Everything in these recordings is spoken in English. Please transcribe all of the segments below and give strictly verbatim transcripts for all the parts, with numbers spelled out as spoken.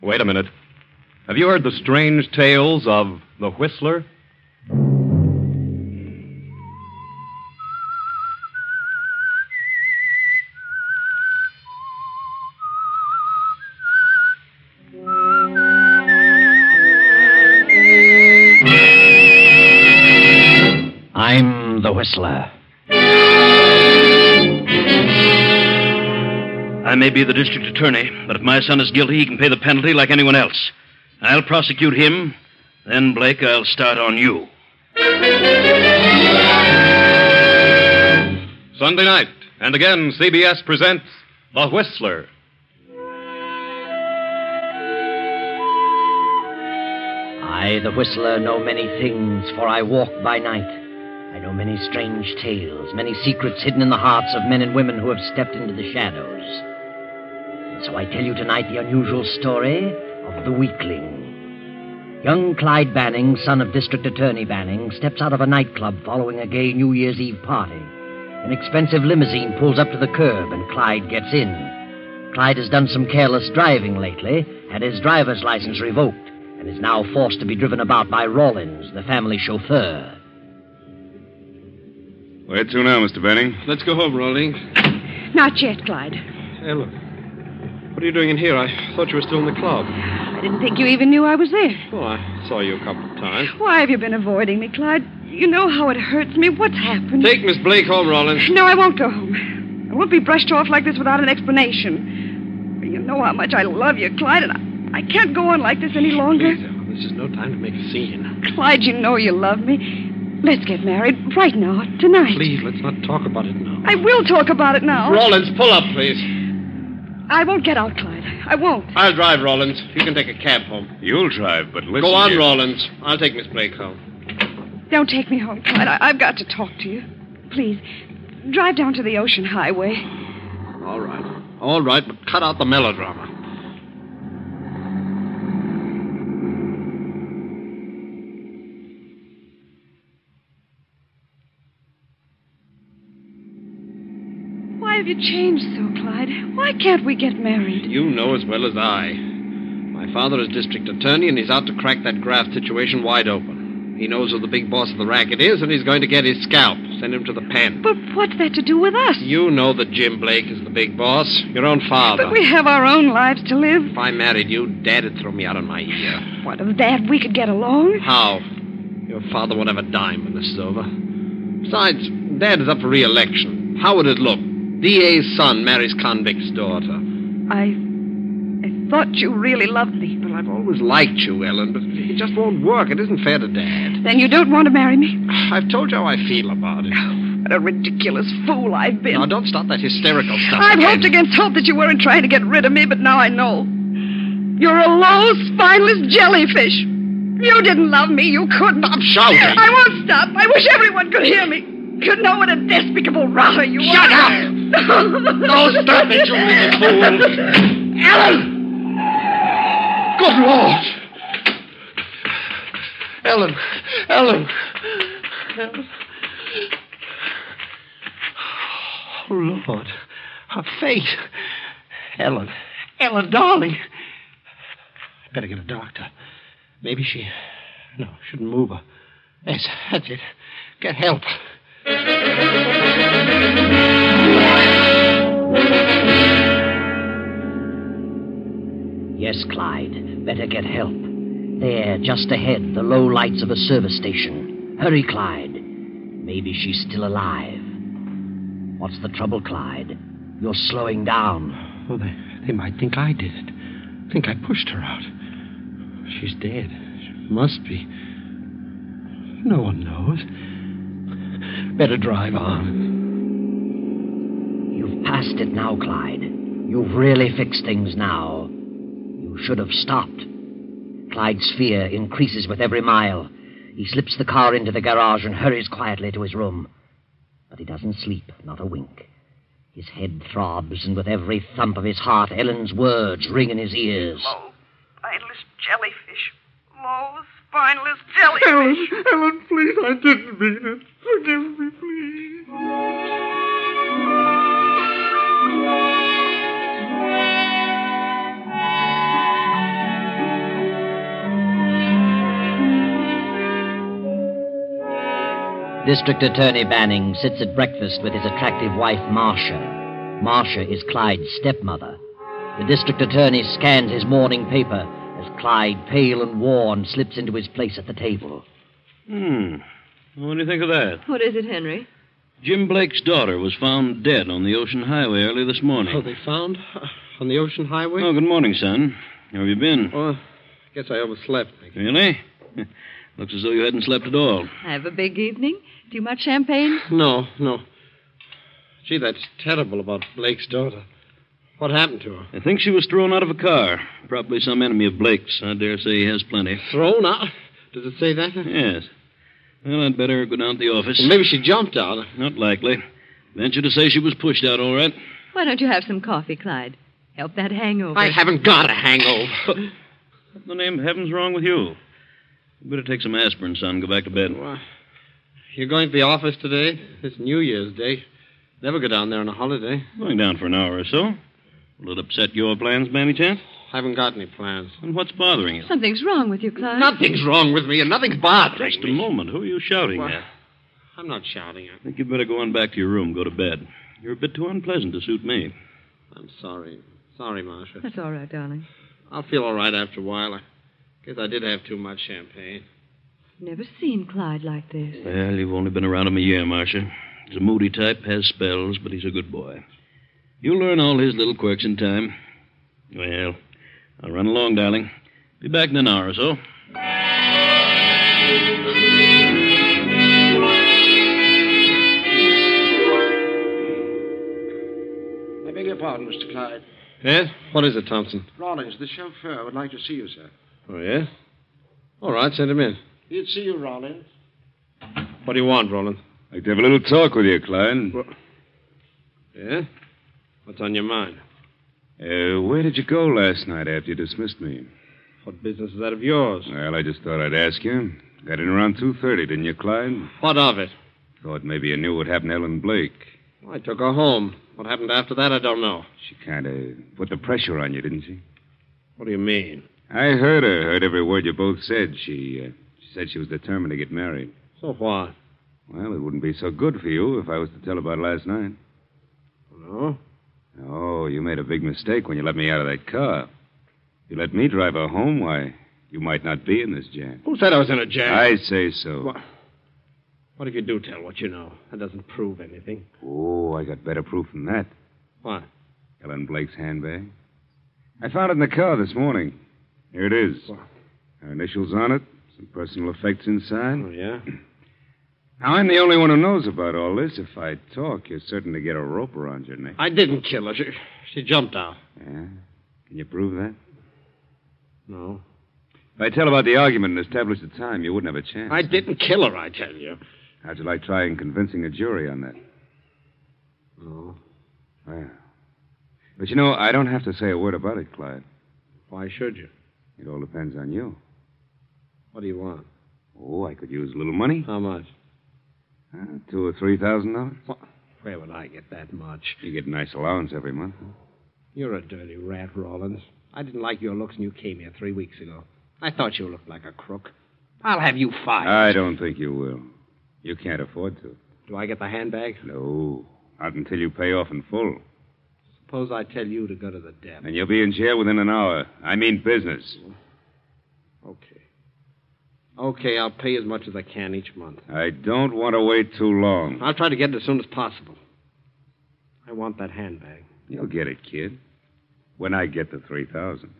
Wait a minute. Have you heard the strange tales of the Whistler? I'm the Whistler. I may be the district attorney, but if my son is guilty, he can pay the penalty like anyone else. I'll prosecute him, then, Blake, I'll start on you. Sunday night, and again, C B S presents The Whistler. I, the Whistler, know many things, for I walk by night. I know many strange tales, many secrets hidden in the hearts of men and women who have stepped into the shadows. And so I tell you tonight the unusual story of the Weakling. Young Clyde Banning, son of District Attorney Banning, steps out of a nightclub following a gay New Year's Eve party. An expensive limousine pulls up to the curb, and Clyde gets in. Clyde has done some careless driving lately, had his driver's license revoked, and is now forced to be driven about by Rawlins, the family chauffeur. Where to now, Mister Banning? Let's go home, Rawlings. Not yet, Clyde. Ellen, what are you doing in here? I thought you were still in the club. I didn't think you even knew I was there. Oh, I saw you a couple of times. Why have you been avoiding me, Clyde? You know how it hurts me. What's happened? Take Miss Blake home, Rawlins. No, I won't go home. I won't be brushed off like this without an explanation. You know how much I love you, Clyde, and I, I can't go on like this any longer. Please, Ellen, this is no time to make a scene. Clyde, you know you love me. Let's get married right now, tonight. Please, let's not talk about it now. I will talk about it now. Rawlins, pull up, please. I won't get out, Clyde. I won't. I'll drive, Rawlins. You can take a cab home. You'll drive, but listen. Go on, here. Rawlins. I'll take Miss Blake home. Don't take me home, Clyde. I- I've got to talk to you. Please, drive down to the Ocean Highway. All right. All right, but cut out the melodrama. Why have you changed so, Clyde? Why can't we get married? You know as well as I. My father is district attorney, and he's out to crack that graft situation wide open. He knows who the big boss of the racket is, and he's going to get his scalp. Send him to the pen. But what's that to do with us? You know that Jim Blake is the big boss. Your own father. But we have our own lives to live. If I married you, Dad'd throw me out on my ear. What, of that we could get along? How? Your father won't have a dime when this is over. Besides, Dad is up for re-election. How would it look? D A's son marries convict's daughter. I... I thought you really loved me. Well, I've always liked you, Ellen, but it just won't work. It isn't fair to Dad. Then you don't want to marry me? I've told you how I feel about it. What a ridiculous fool I've been. Now, don't start that hysterical stuff I've again. hoped against hope that you weren't trying to get rid of me, but now I know. You're a low, spineless jellyfish. You didn't love me. You couldn't. Stop shouting. I won't stop. I wish everyone could hear me. Could know what a despicable rotter you are. Shut up! No, stop it, you little fool! Ellen! Good Lord! Ellen! Ellen! Ellen! Oh, Lord. Her face. Ellen. Ellen, darling. I better get a doctor. Maybe she... No, shouldn't move her. Yes, that's it. Get help. Yes, Clyde. Better get help. There, just ahead, the low lights of a service station. Hurry, Clyde. Maybe she's still alive. What's the trouble, Clyde? You're slowing down. Oh, they, they might think I did it. Think I pushed her out. She's dead. She must be. No one knows. Better drive on. You've passed it now, Clyde. You've really fixed things now. You should have stopped. Clyde's fear increases with every mile. He slips the car into the garage and hurries quietly to his room. But he doesn't sleep, not a wink. His head throbs, and with every thump of his heart, Ellen's words ring in his ears. Low, spineless jellyfish. Low, spineless jellyfish. Ellen, Ellen, please, I didn't mean it. Forgive me, please. District Attorney Banning sits at breakfast with his attractive wife, Marcia. Marcia is Clyde's stepmother. The district attorney scans his morning paper as Clyde, pale and worn, slips into his place at the table. Hmm. What do you think of that? What is it, Henry? Jim Blake's daughter was found dead on the Ocean Highway early this morning. Oh, they found? Uh, on the Ocean Highway? Oh, good morning, son. How have you been? Oh, I guess I overslept. Really? Looks as though you hadn't slept at all. Have a big evening? Too much champagne? No, no. Gee, that's terrible about Blake's daughter. What happened to her? I think she was thrown out of a car. Probably some enemy of Blake's. I dare say he has plenty. Thrown out? Does it say that? Yes. Well, I'd better go down to the office. Well, maybe she jumped out. Not likely. Venture to say she was pushed out, all right. Why don't you have some coffee, Clyde? Help that hangover. I haven't got a hangover. What in the name of heaven's wrong with you? You better take some aspirin, son. Go back to bed. Well, you're going to the office today? It's New Year's Day. Never go down there on a holiday. Going down for an hour or so. Will it upset your plans by any chance? Haven't got any plans. And what's bothering you? Something's wrong with you, Clyde. Nothing's wrong with me, and nothing's bothering Just a me. moment. Who are you shouting Well, at? I'm not shouting at I think you'd better go on back to your room. Go to bed. You're a bit too unpleasant to suit me. I'm sorry. Sorry, Marcia. That's all right, darling. I'll feel all right after a while. I guess I did have too much champagne. Never seen Clyde like this. Well, you've only been around him a year, Marcia. He's a moody type, has spells, but he's a good boy. You'll learn all his little quirks in time. Well, I'll run along, darling. Be back in an hour or so. I beg your pardon, Mister Clyde. Yes? What is it, Thompson? Rawlings, the chauffeur, would like to see you, sir. Oh, yes? All right, send him in. He'd see you, Rawlings. What do you want, Roland? I'd like to have a little talk with you, Clyde. What? Yeah? What's on your mind? Uh, where did you go last night after you dismissed me? What business is that of yours? Well, I just thought I'd ask you. Got in around two thirty, didn't you, Clyde? What of it? Thought maybe you knew what happened to Ellen Blake. I took her home. What happened after that, I don't know. She kind of put the pressure on you, didn't she? What do you mean? I heard her, heard every word you both said. She, uh, she said she was determined to get married. So what? Well, it wouldn't be so good for you if I was to tell about last night. No? Oh, you made a big mistake when you let me out of that car. If you let me drive her home, why, you might not be in this jam. Who said I was in a jam? I say so. What? What if you do tell what you know? That doesn't prove anything. Oh, I got better proof than that. What? Ellen Blake's handbag. I found it in the car this morning. Here it is. What? Her initials on it, some personal effects inside. Oh, yeah? Now, I'm the only one who knows about all this. If I talk, you're certain to get a rope around your neck. I didn't kill her. She, she jumped out. Yeah? Can you prove that? No. If I tell about the argument and establish the time, you wouldn't have a chance. I didn't kill her, I tell you. How'd you like trying convincing a jury on that? No. Well. But you know, I don't have to say a word about it, Clyde. Why should you? It all depends on you. What do you want? Oh, I could use a little money. How much? Uh, two or three thousand dollars. What? Where would I get that much? You get a nice allowance every month. You're a dirty rat, Rawlins. I didn't like your looks when you came here three weeks ago. I thought you looked like a crook. I'll have you fired. I don't think you will. You can't afford to. Do I get the handbag? No, not until you pay off in full. Suppose I tell you to go to the devil. And you'll be in jail within an hour. I mean business. Okay. Okay, I'll pay as much as I can each month. I don't want to wait too long. I'll try to get it as soon as possible. I want that handbag. You'll get it, kid. When I get the three thousand.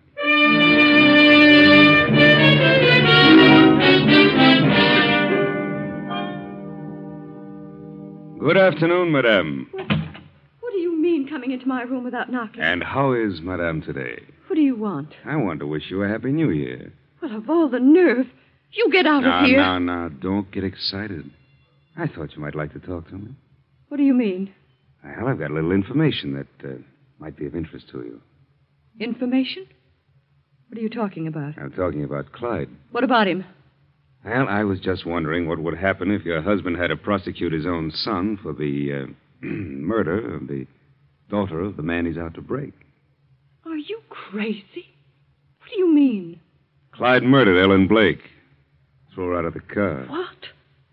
Good afternoon, madame. What, what do you mean coming into my room without knocking? And how is madame today? What do you want? I want to wish you a happy new year. Well, of all the nerve. You get out Now, of here. now, now, don't get excited. I thought you might like to talk to me. What do you mean? Well, I've got a little information that uh, might be of interest to you. Information? What are you talking about? I'm talking about Clyde. What about him? Well, I was just wondering what would happen if your husband had to prosecute his own son for the uh, murder of the daughter of the man he's out to break. Are you crazy? What do you mean? Clyde murdered Ellen Blake. Threw her out of the car. What?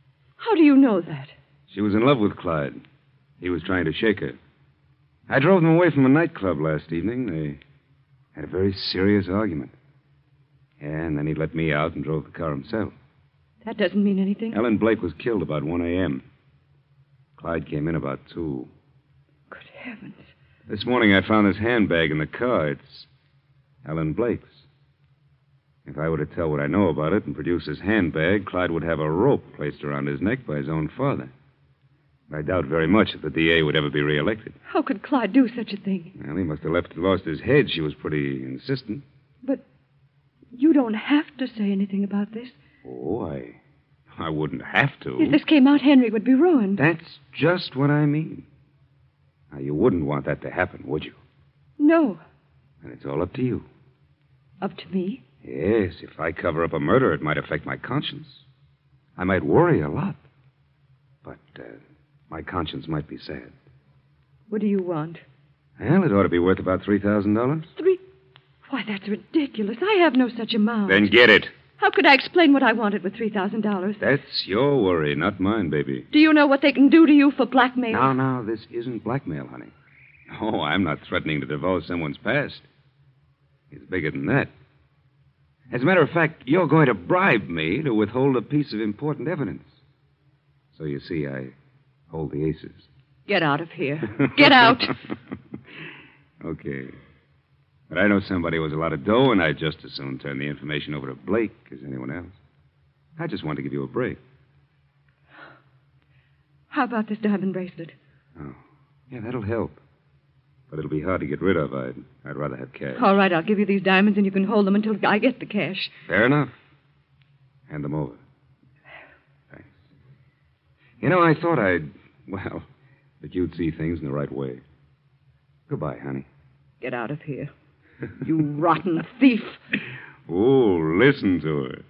How do you know that? She was in love with Clyde. He was trying to shake her. I drove them away from a nightclub last evening. They had a very serious argument. Yeah, and then he let me out and drove the car himself. That doesn't mean anything. Ellen Blake was killed about one a.m. Clyde came in about two. Good heavens. This morning I found this handbag in the car. It's Ellen Blake's. If I were to tell what I know about it and produce his handbag, Clyde would have a rope placed around his neck by his own father. I doubt very much that the D A would ever be reelected. How could Clyde do such a thing? Well, he must have left lost his head. She was pretty insistent. But you don't have to say anything about this. Oh, I... I wouldn't have to. If this came out, Henry would be ruined. That's just what I mean. Now, you wouldn't want that to happen, would you? No. And it's all up to you. Up to me? Yes, if I cover up a murder, it might affect my conscience. I might worry a lot. But uh, my conscience might be sad. What do you want? Well, it ought to be worth about three thousand dollars. Three? Why, that's ridiculous. I have no such amount. Then get it. How could I explain what I wanted with three thousand dollars? That's your worry, not mine, baby. Do you know what they can do to you for blackmail? Now, now, this isn't blackmail, honey. Oh, I'm not threatening to divulge someone's past. It's bigger than that. As a matter of fact, you're going to bribe me to withhold a piece of important evidence. So you see, I hold the aces. Get out of here. Get out. Okay. But I know somebody with a lot of dough, and I'd just as soon turn the information over to Blake as anyone else. I just want to give you a break. How about this diamond bracelet? Oh, yeah, that'll help. But it'll be hard to get rid of. I'd, I'd rather have cash. All right, I'll give you these diamonds, and you can hold them until I get the cash. Fair enough. Hand them over. Thanks. You know, I thought I'd, well, that you'd see things in the right way. Goodbye, honey. Get out of here. You rotten thief. Oh, listen to her.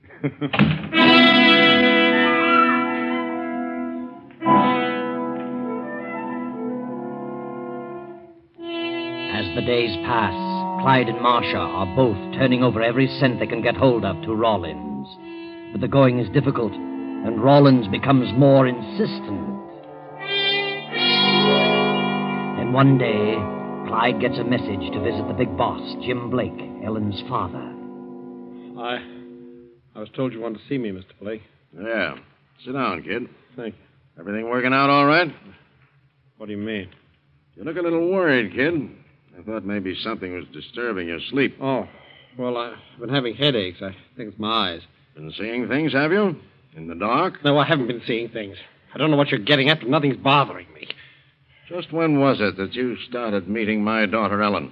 As the days pass, Clyde and Marcia are both turning over every cent they can get hold of to Rawlins. But the going is difficult, and Rawlins becomes more insistent. Then one day, Clyde gets a message to visit the big boss, Jim Blake, Ellen's father. I... I was told you wanted to see me, Mister Blake. Yeah. Sit down, kid. Thank you. Everything working out all right? What do you mean? You look a little worried, kid. I thought maybe something was disturbing your sleep. Oh, well, I've been having headaches. I think it's my eyes. Been seeing things, have you? In the dark? No, I haven't been seeing things. I don't know what you're getting at, but nothing's bothering me. Just when was it that you started meeting my daughter, Ellen?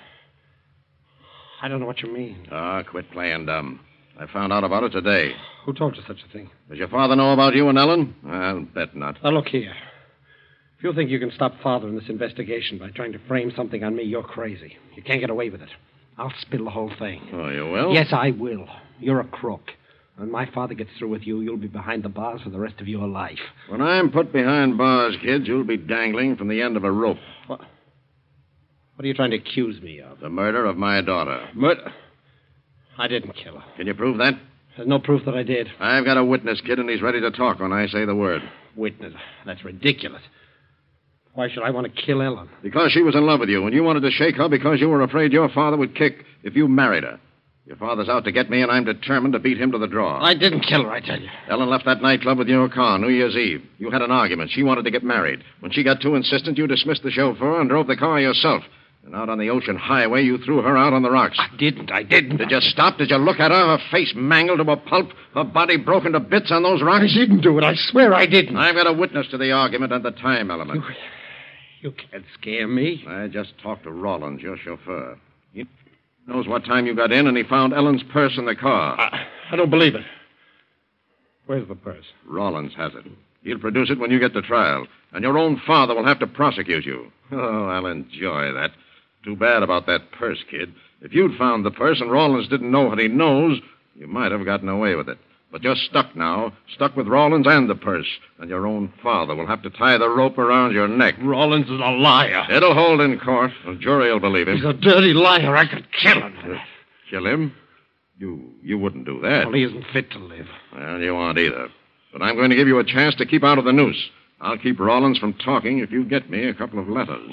I don't know what you mean. Ah, quit playing dumb. I found out about it today. Who told you such a thing? Does your father know about you and Ellen? I'll bet not. Now, look here. If you think you can stop Father in this investigation by trying to frame something on me, you're crazy. You can't get away with it. I'll spill the whole thing. Oh, you will? Yes, I will. You're a crook. When my father gets through with you, you'll be behind the bars for the rest of your life. When I'm put behind bars, kids, you'll be dangling from the end of a rope. What? What are you trying to accuse me of? The murder of my daughter. Murder? I didn't kill her. Can you prove that? There's no proof that I did. I've got a witness, kid, and he's ready to talk when I say the word. Witness? That's ridiculous. Why should I want to kill Ellen? Because she was in love with you, and you wanted to shake her because you were afraid your father would kick if you married her. Your father's out to get me, and I'm determined to beat him to the draw. I didn't kill her, I tell you. Ellen left that nightclub with your car New Year's Eve. You had an argument. She wanted to get married. When she got too insistent, you dismissed the chauffeur and drove the car yourself. And out on the ocean highway, you threw her out on the rocks. I didn't. I didn't. Did you stop? Did you look at her? Her face mangled to a pulp, her body broken to bits on those rocks? I didn't do it. I swear I didn't. I've got a witness to the argument and the time element. You, you can't scare me. I just talked to Rawlins, your chauffeur. He knows what time you got in, and he found Ellen's purse in the car. I, I don't believe it. Where's the purse? Rawlins has it. He'll produce it when you get to trial, and your own father will have to prosecute you. Oh, I'll enjoy that. Too bad about that purse, kid. If you'd found the purse and Rawlins didn't know what he knows, you might have gotten away with it. But you're stuck now, stuck with Rawlins and the purse, and your own father will have to tie the rope around your neck. Rawlins is a liar. It'll hold in court. The jury will believe him. He's a dirty liar. I could kill him. Uh, kill him? You you wouldn't do that. Well, he isn't fit to live. Well, you aren't either. But I'm going to give you a chance to keep out of the noose. I'll keep Rollins from talking if you get me a couple of letters.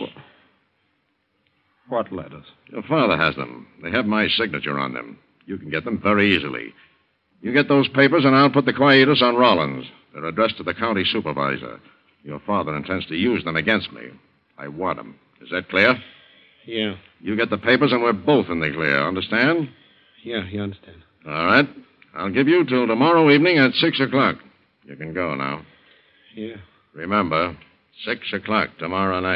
What letters? Your father has them. They have my signature on them. You can get them very easily. You get those papers, and I'll put the quietus on Rollins. They're addressed to the county supervisor. Your father intends to use them against me. I want them. Is that clear? Yeah. You get the papers, and we're both in the clear. Understand? Yeah, you understand. All right. I'll give you till tomorrow evening at six o'clock. You can go now. Yeah. Remember, six o'clock tomorrow night.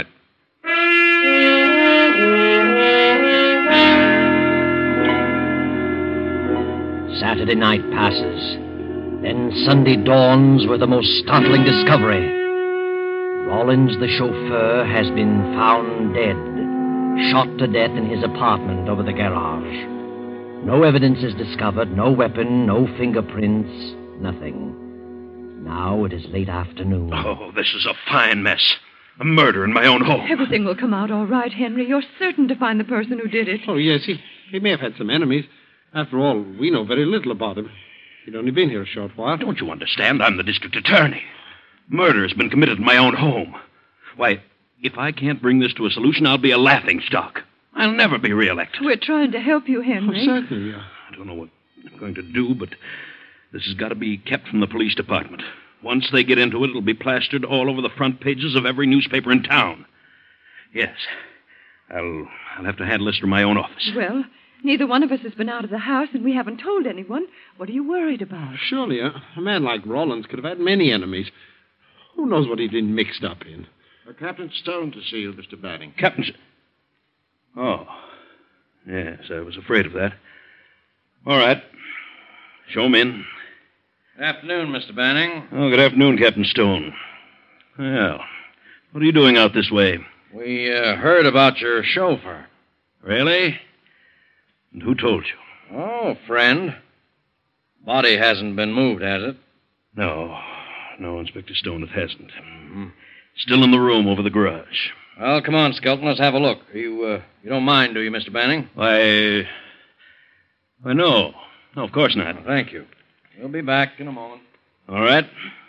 Saturday night passes. Then Sunday dawns with the most startling discovery. Rollins, the chauffeur, has been found dead, shot to death in his apartment over the garage. No evidence is discovered, no weapon, no fingerprints, nothing. Now it is late afternoon. Oh, this is a fine mess. A murder in my own home. Everything will come out all right, Henry. You're certain to find the person who did it. Oh, yes, he, he may have had some enemies. After all, we know very little about him. He'd only been here a short while. Don't you understand? I'm the district attorney. Murder has been committed in my own home. Why, if I can't bring this to a solution, I'll be a laughingstock. I'll never be reelected. We're trying to help you, Oh, Henry. certainly, yeah. I don't know what I'm going to do, but this has got to be kept from the police department. Once they get into it, it'll be plastered all over the front pages of every newspaper in town. Yes. I'll I'll have to handle this from my own office. Well, neither one of us has been out of the house, and we haven't told anyone. What are you worried about? Surely, a, a man like Rollins could have had many enemies. Who knows what he'd been mixed up in? Uh, Captain Stone to see you, Mister Banning. Captain... S- Oh. Yes, I was afraid of that. All right. Show him in. Afternoon, Mister Banning. Oh, good afternoon, Captain Stone. Well, what are you doing out this way? We uh, heard about your chauffeur. Really? And who told you? Oh, friend. Body hasn't been moved, has it? No. No, Inspector Stone, it hasn't. Mm-hmm. Still in the room over the garage. Well, come on, Skelton. Let's have a look. You, uh, you don't mind, do you, Mister Banning? Why... Why, no. No, of course not. Well, thank you. We'll be back in a moment. All right.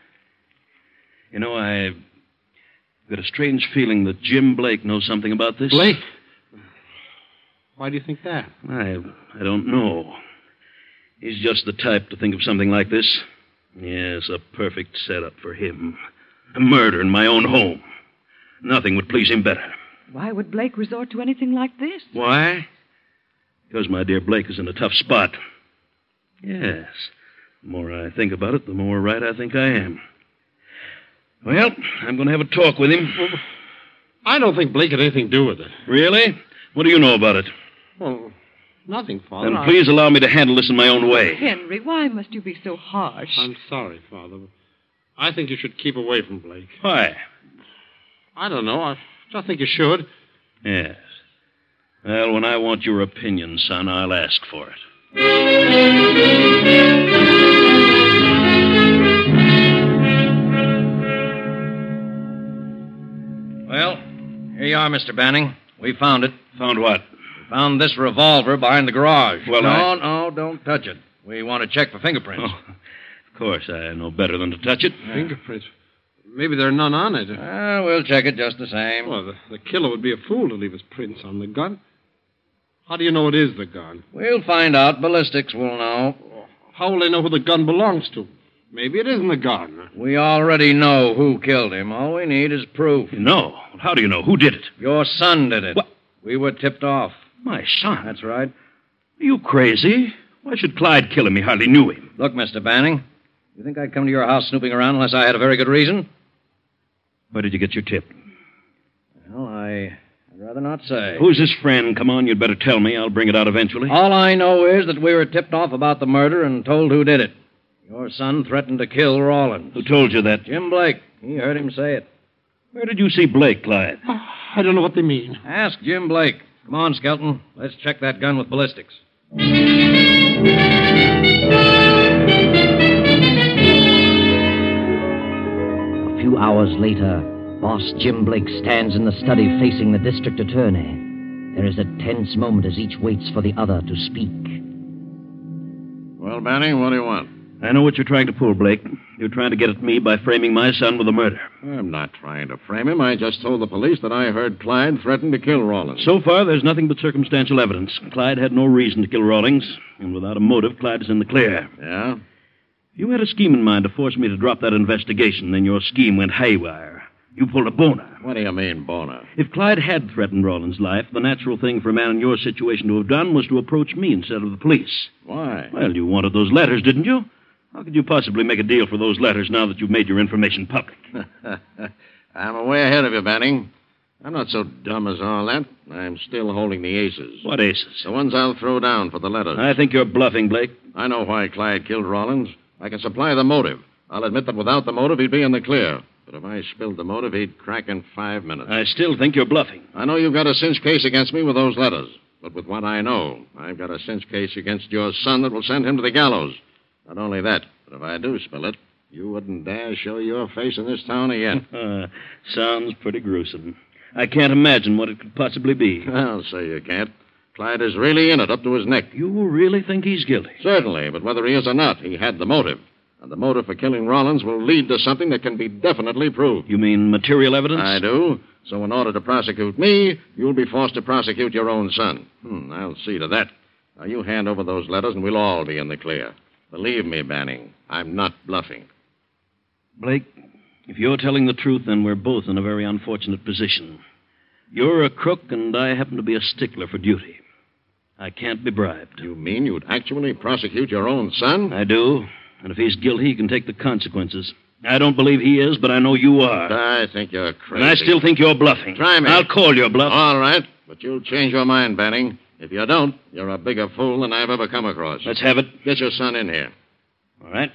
You know, I've got a strange feeling that Jim Blake knows something about this. Blake? Why do you think that? I, I don't know. He's just the type to think of something like this. Yes, a perfect setup for him. A murder in my own home. Nothing would please him better. Why would Blake resort to anything like this? Why? Because my dear Blake is in a tough spot. Yes. The more I think about it, the more right I think I am. Well, I'm going to have a talk with him. Well, I don't think Blake had anything to do with it. Really? What do you know about it? Well, nothing, Father. Then I- please allow me to handle this in my own way. Henry, why must you be so harsh? I'm sorry, Father. But I think you should keep away from Blake. Why? I don't know. I just think you should. Yes. Well, when I want your opinion, son, I'll ask for it. Well, here you are, Mister Banning. We found it. Found what? We found this revolver behind the garage. Well, no, I- no, don't touch it. We want to check for fingerprints. Oh, of course, I know better than to touch it. Fingerprints. Maybe there are none on it. Ah, we'll check it just the same. Well, the, the killer would be a fool to leave his prints on the gun. How do you know it is the gun? We'll find out. Ballistics will know. How will they know who the gun belongs to? Maybe it isn't the gun. We already know who killed him. All we need is proof. No. How do you know? Who did it? Your son did it. What? We were tipped off. My son. That's right. Are you crazy? Why should Clyde kill him? He hardly knew him. Look, Mister Banning, you think I'd come to your house snooping around unless I had a very good reason? Where did you get your tip? Well, I... I'd rather not say. Who's his friend? Come on, you'd better tell me. I'll bring it out eventually. All I know is that we were tipped off about the murder and told who did it. Your son threatened to kill Rawlins. Who told you that? Jim Blake. He heard him say it. Where did you see Blake, Clyde? Oh, I don't know what they mean. Ask Jim Blake. Come on, Skelton. Let's check that gun with ballistics. A few hours later, Boss Jim Blake stands in the study facing the district attorney. There is a tense moment as each waits for the other to speak. Well, Banning, what do you want? I know what you're trying to pull, Blake. You're trying to get at me by framing my son with a murder. I'm not trying to frame him. I just told the police that I heard Clyde threaten to kill Rawlins. So far, there's nothing but circumstantial evidence. Clyde had no reason to kill Rawlings, and without a motive, Clyde is in the clear. Yeah? You had a scheme in mind to force me to drop that investigation, then your scheme went haywire. You pulled a boner. What do you mean, boner? If Clyde had threatened Rawlins' life, the natural thing for a man in your situation to have done was to approach me instead of the police. Why? Well, you wanted those letters, didn't you? How could you possibly make a deal for those letters now that you've made your information public? I'm way ahead of you, Banning. I'm not so dumb as all that. I'm still holding the aces. What aces? The ones I'll throw down for the letters. I think you're bluffing, Blake. I know why Clyde killed Rawlins. I can supply the motive. I'll admit that without the motive, he'd be in the clear. But if I spilled the motive, he'd crack in five minutes. I still think you're bluffing. I know you've got a cinch case against me with those letters. But with what I know, I've got a cinch case against your son that will send him to the gallows. Not only that, but if I do spill it, you wouldn't dare show your face in this town again. uh, sounds pretty gruesome. I can't imagine what it could possibly be. I'll say you can't. Clyde is really in it up to his neck. You really think he's guilty? Certainly, but whether he is or not, he had the motive. And the motive for killing Rawlins will lead to something that can be definitely proved. You mean material evidence? I do. So in order to prosecute me, you'll be forced to prosecute your own son. Hmm, I'll see to that. Now, you hand over those letters and we'll all be in the clear. Believe me, Banning, I'm not bluffing. Blake, if you're telling the truth, then we're both in a very unfortunate position. You're a crook, and I happen to be a stickler for duty. I can't be bribed. You mean you'd actually prosecute your own son? I do. And if he's guilty, he can take the consequences. I don't believe he is, but I know you are. I think you're crazy. And I still think you're bluffing. Try me. I'll call your bluff. All right, but you'll change your mind, Banning. If you don't, you're a bigger fool than I've ever come across. Let's have it. Get your son in here. All right.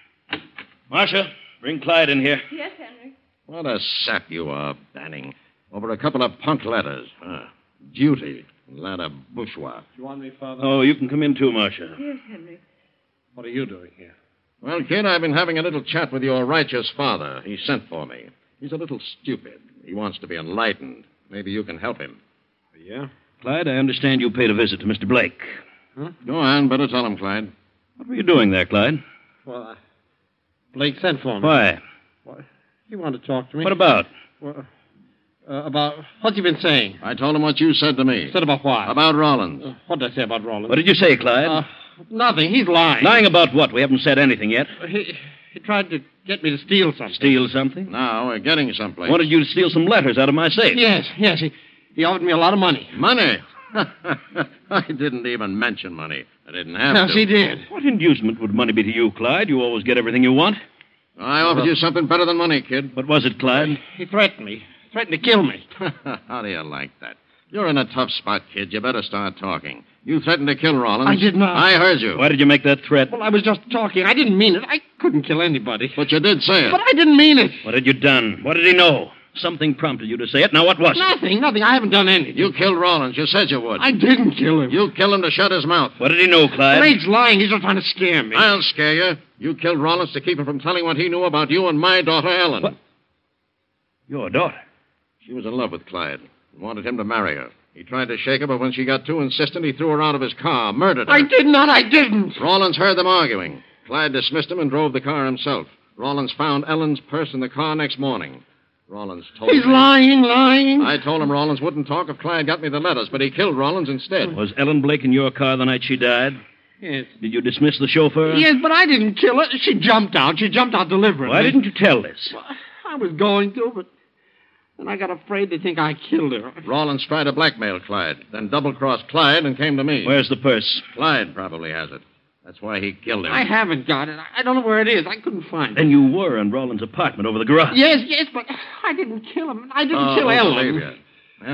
Marcia, bring Clyde in here. Yes, Henry. What a sap you are, Banning. Over a couple of punk letters. Huh. Duty. A lot of bourgeois. You want me, Father? Oh, you can come in too, Marcia. Yes, Henry. What are you doing here? Well, kid, I've been having a little chat with your righteous father. He sent for me. He's a little stupid. He wants to be enlightened. Maybe you can help him. Yeah? Clyde, I understand you paid a visit to Mister Blake. Huh? Go on. Better tell him, Clyde. What were you doing there, Clyde? Well, uh, Blake sent for me. Why? Why? He wanted to talk to me. What about? Well, uh, about... What's he been saying? I told him what you said to me. Said about what? About Rawlins. Uh, what did I say about Rollins? What did you say, Clyde? Uh, nothing. He's lying. Lying about what? We haven't said anything yet. He, he tried to get me to steal something. Steal something? Now we're getting someplace. Wanted you to steal some letters out of my safe. Yes, yes. He, he offered me a lot of money. Money? I didn't even mention money. I didn't have Yes, to. he did. What inducement would money be to you, Clyde? You always get everything you want. I offered you something better than money, kid. What was it, Clyde? He threatened me. Threatened to kill me. How do you like that? You're in a tough spot, kid. You better start talking. You threatened to kill Rollins. I did not. I heard you. Why did you make that threat? Well, I was just talking. I didn't mean it. I couldn't kill anybody. But you did say it. But I didn't mean it. What had you done? What did he know? Something prompted you to say it. Now, what was it? Nothing, nothing. I haven't done anything. You killed Rollins. You said you would. I didn't kill him. You killed him to shut his mouth. What did he know, Clyde? Blake's lying. He's just trying to scare me. I'll scare you. You killed Rollins to keep him from telling what he knew about you and my daughter, Ellen. What? Your daughter? She was in love with Clyde and wanted him to marry her. He tried to shake her, but when she got too insistent, he threw her out of his car, murdered her. I did not. I didn't. Rollins heard them arguing. Clyde dismissed him and drove the car himself. Rollins found Ellen's purse in the car next morning. Rollins told He's me. lying, lying. I told him Rollins wouldn't talk if Clyde got me the letters, but he killed Rollins instead. Was Ellen Blake in your car the night she died? Yes. Did you dismiss the chauffeur? Yes, but I didn't kill her. She jumped out. She jumped out deliberately. Why didn't you tell this? I was going to, but then I got afraid they think I killed her. Rollins tried to blackmail Clyde, then double-crossed Clyde and came to me. Where's the purse? Clyde probably has it. That's why he killed him. I haven't got it. I don't know where it is. I couldn't find it. Then you were in Rollins' apartment over the garage. Yes, yes, but I didn't kill him. I didn't oh, kill don't Ellen. believe you. Yeah?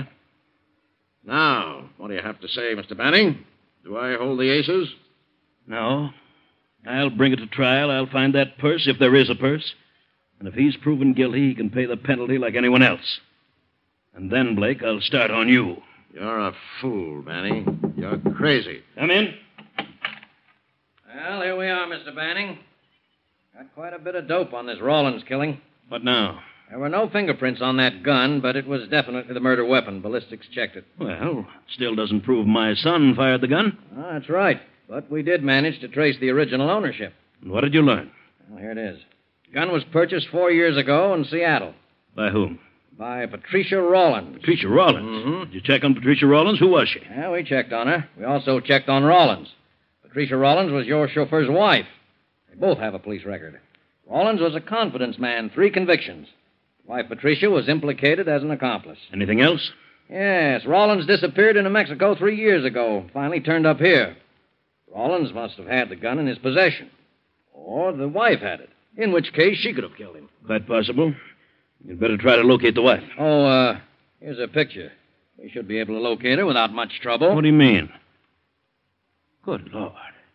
Now, what do you have to say, Mister Banning? Do I hold the aces? No. I'll bring it to trial. I'll find that purse, if there is a purse. And if he's proven guilty, he can pay the penalty like anyone else. And then, Blake, I'll start on you. You're a fool, Banning. You're crazy. Come in. Well, here we are, Mister Banning. Got quite a bit of dope on this Rawlins killing. What now? There were no fingerprints on that gun, but it was definitely the murder weapon. Ballistics checked it. Well, still doesn't prove my son fired the gun. Oh, that's right. But we did manage to trace the original ownership. And what did you learn? Well, here it is. The gun was purchased four years ago in Seattle By whom? by Patricia Rawlins. Patricia Rawlins. Mhm. Did you check on Patricia Rawlins? Who was she? Yeah, we checked on her. We also checked on Rawlins. Patricia Rawlins was your chauffeur's wife. They both have a police record. Rawlins was a confidence man, three convictions. Wife Patricia was implicated as an accomplice. Anything else? Yes, Rawlins disappeared in New Mexico three years ago. Finally turned up here. Rawlins must have had the gun in his possession. Or the wife had it. In which case, she could have killed him. Quite possible. You'd better try to locate the wife. Oh, uh, here's a picture. We should be able to locate her without much trouble. What do you mean? Good Lord.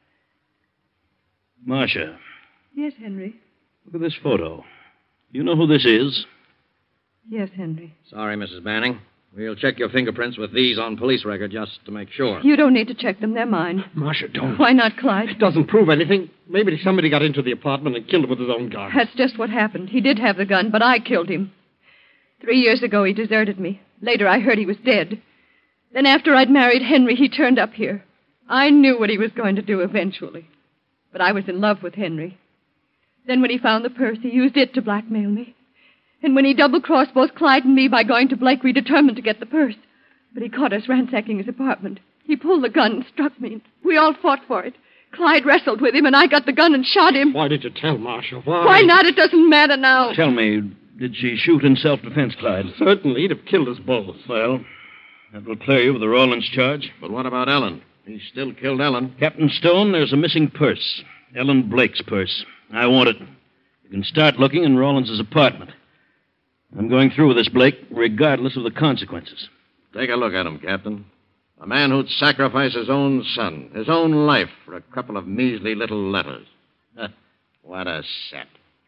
Marcia, Yes, Henry. look at this photo. You know who this is? Yes, Henry. Sorry, Missus Banning. We'll check your fingerprints with these on police record just to make sure. You don't need to check them. They're mine. Marcia, don't. Why not, Clyde? It doesn't prove anything. Maybe somebody got into the apartment and killed him with his own gun. That's just what happened. He did have the gun, but I killed him. Three years ago, he deserted me. Later, I heard he was dead. Then after I'd married Henry, he turned up here. I knew what he was going to do eventually. But I was in love with Henry. Then when he found the purse, he used it to blackmail me. And when he double-crossed both Clyde and me by going to Blake, we determined to get the purse. But he caught us ransacking his apartment. He pulled the gun and struck me. We all fought for it. Clyde wrestled with him, and I got the gun and shot him. Why did you tell Marcia? Why? Why not? It doesn't matter now. Tell me, did she shoot in self-defense, Clyde? Certainly. He'd have killed us both. Well, that will clear you of the Rawlins charge. But what about Ellen? He still killed Ellen. Captain Stone, there's a missing purse. Ellen Blake's purse. I want it. You can start looking in Rawlins' apartment. I'm going through with this, Blake, regardless of the consequences. Take a look at him, Captain. A man who'd sacrifice his own son, his own life, for a couple of measly little letters. What a set.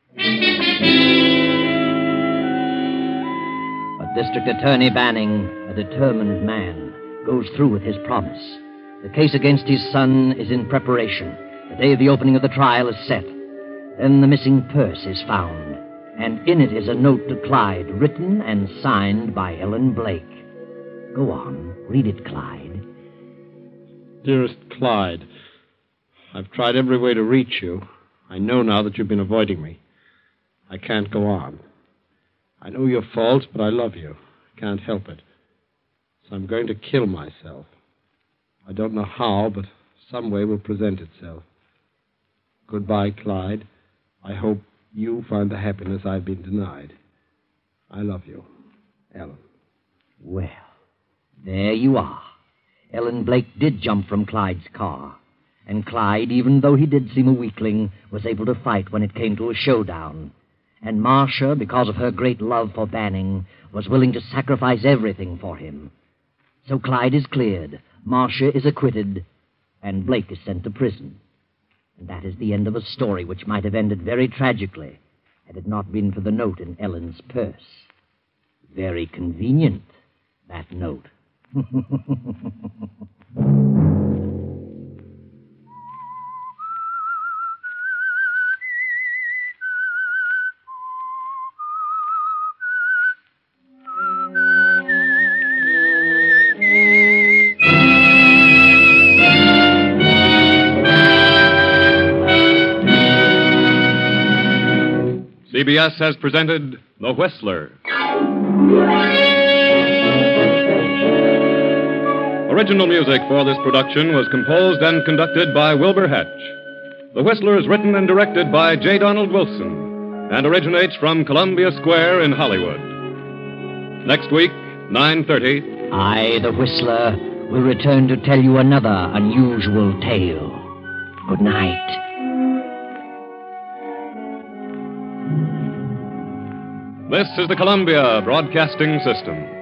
But District Attorney Banning, a determined man, goes through with his promise. The case against his son is in preparation. The day of the opening of the trial is set. Then the missing purse is found, and in it is a note to Clyde, written and signed by Ellen Blake. Go on, read it, Clyde. Dearest Clyde, I've tried every way to reach you. I know now that you've been avoiding me. I can't go on. I know your faults, but I love you. I can't help it. So I'm going to kill myself. I don't know how, but some way will present itself. Goodbye, Clyde. I hope you find the happiness I've been denied. I love you. Ellen. Well, there you are. Ellen Blake did jump from Clyde's car. And Clyde, even though he did seem a weakling, was able to fight when it came to a showdown. And Marcia, because of her great love for Banning, was willing to sacrifice everything for him. So Clyde is cleared, Marcia is acquitted, and Blake is sent to prison. And that is the end of a story which might have ended very tragically had it not been for the note in Ellen's purse. Very convenient, that note. C B S has presented The Whistler. Original music for this production was composed and conducted by Wilbur Hatch. The Whistler is written and directed by J. Donald Wilson and originates from Columbia Square in Hollywood. Next week, nine thirty. I, the Whistler, will return to tell you another unusual tale. Good night. This is the Columbia Broadcasting System.